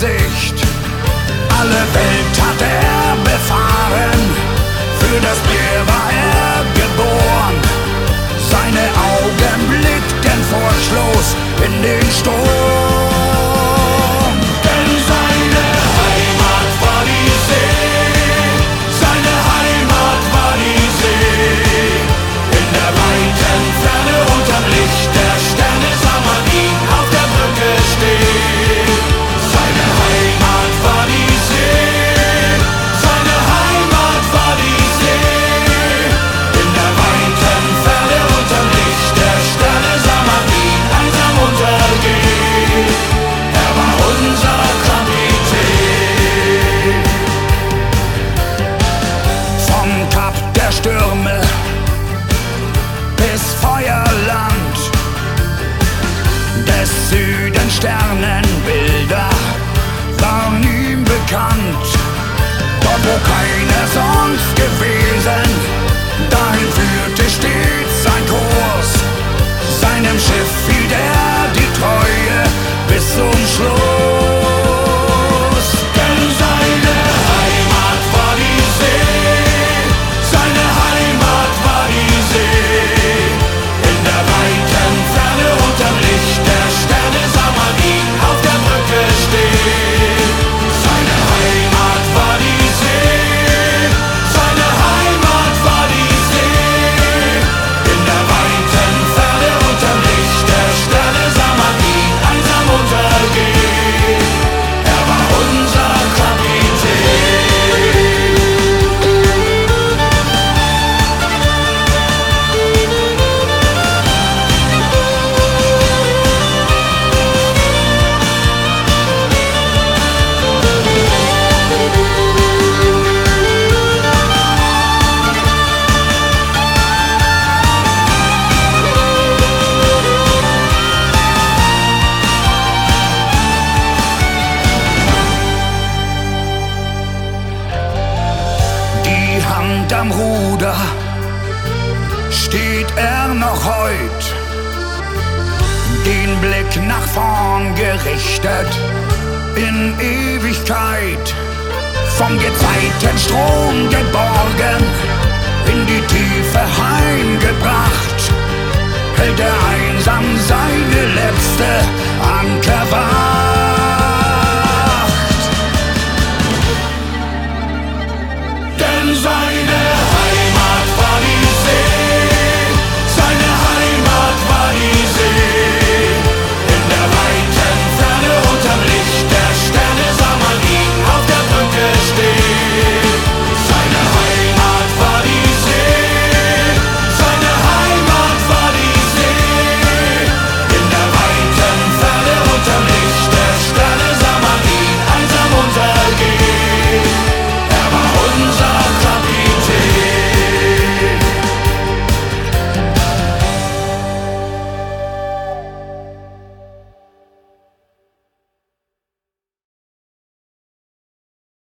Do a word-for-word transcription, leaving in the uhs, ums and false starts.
Gesicht. Alle Welt hat er befahren, für das Meer war er geboren. Seine Augen blickten furchtlos in den Sturm. Denn seine Heimat war die See, seine Heimat war die See. In der weiten Ferne unterm Licht der Sterne sah man ihn auf der Brücke stehen. Seine Heimat war die See, seine Heimat war die See. In der weiten Ferne unterm Licht der Sterne sah man ihn einsam untergehen. Er war unser Kapitän. Vom Kap der Stürme bis Feuerland, des Südens Sternenbilder waren ihm bekannt. Dort wo keiner sonst gewesen, dahin führte stets sein Kurs. Seinem Schiff hielt er die Treue bis zum Schluss. Denn seine Heimat war die See, seine Heimat war die See. In der weiten Ferne unterm Licht der Sterne sah man ihn auf der Brücke stehen. Seine Heimat war die See, seine Heimat war die See. In der weiten Ferne unterm Licht der Sterne sah man ihn einsam untergehen. Er war unser Kapitän. Die Hand am Ruder steht er noch heut, den Blick nach vorn gerichtet in Ewigkeit. Vom Gezeitenstrom geborgen, in die Tiefe heimgebracht, hält er einsam seine letzte Ankerwacht.